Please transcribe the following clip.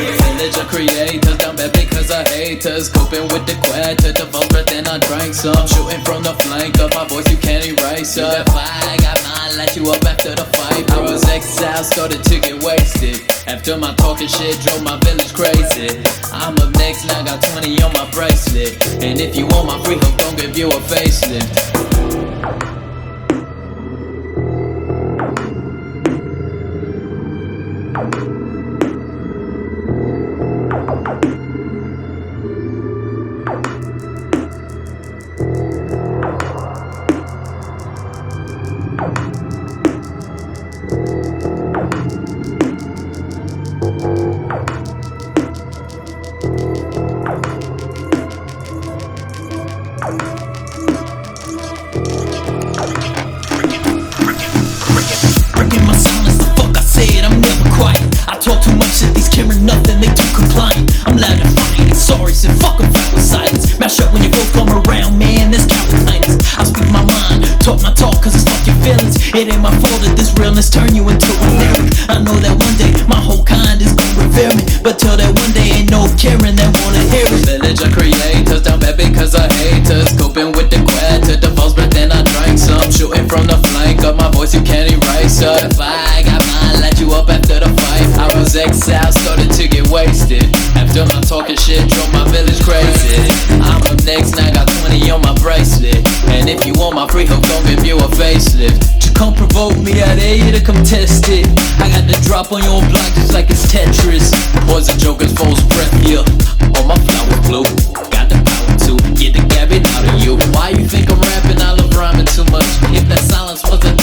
Village of creators, down bad because of haters. Coping with the quad to the vulgar, then I drank some. Shooting from the flank of my voice, you can't erase her. That fire got mine, light you up after the fight. I was exiled, started to get wasted. After my talking shit drove my village crazy. I'm up next, now got 20 on my bracelet. And if you want my free hook, don't give you a facelift. Talk too much at these cameras, nothing, they too compliant. I'm loud and fine, sorry, said fuck them with silence. Mash up when you both come around, man, there's counterclaimants. I speak my mind, talk my talk, cause it's fuck your feelings. It ain't my fault that this realness turn you into a lyric. I know that one day, my whole kind is gonna revere me. But till that one day, ain't no caring that wanna hear it. Village of creators, down bad because of haters. Coping with the quad to the false breath, then I drank some. Shooting from the flank of my voice, you can't erase her. If I got mine, light you up after the fight. I was exiled, started to get wasted. After my talking shit drove my village crazy. I'm up next, now got 20 on my bracelet. And if you want my free hook, don't give you a facelift. Just come provoke me, I dare you to come test it. I got the drop on your block just like it's Tetris. Poison jokers, false breath, yeah. On my flower blue, got the power to get the gabbing out of you. Why you think I'm rapping? I love rhyming too much. If that silence wasn't